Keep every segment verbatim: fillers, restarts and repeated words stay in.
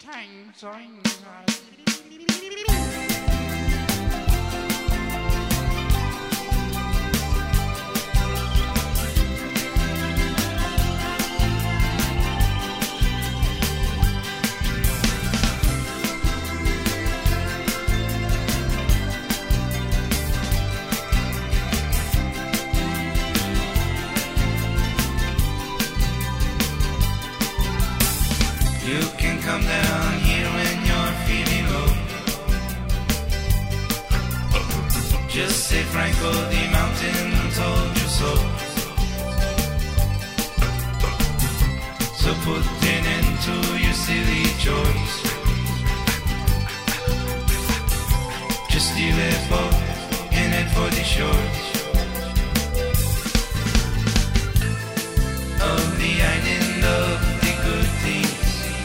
You can come down here when you're feeling low. Just say Franco, the mountain told you so. So put an end to your silly choice. Just steal a boat and head for the shores of the island of the good things,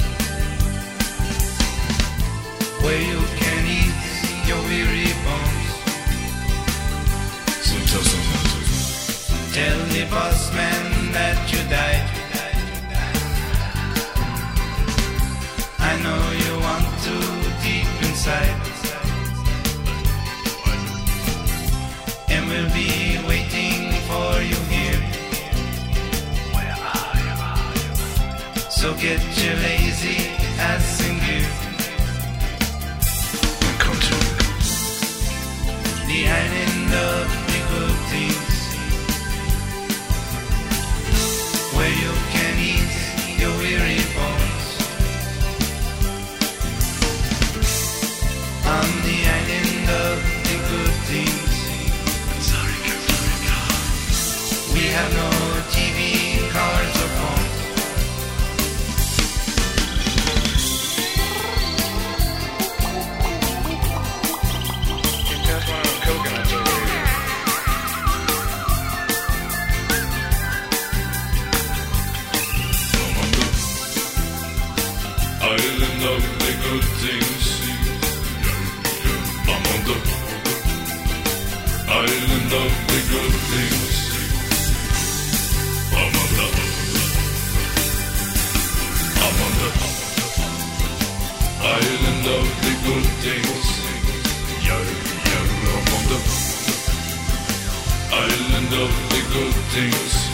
where you can eat your weary bones. So tell someone to tell the boss man that you died. I know you want to deep inside, and we'll be waiting for you here. So get your lazy ass in gear. come to The island of the good things, where you can eat your weary bones. On the island of the good things, sorry, Captain. we have no T V, cars or phones. Pass one of those coconuts over here. Island of the good things. I'm on the island of the good things. I'm on the I'm on the island of the good things. Yeah, yeah, I'm on the island of the good things.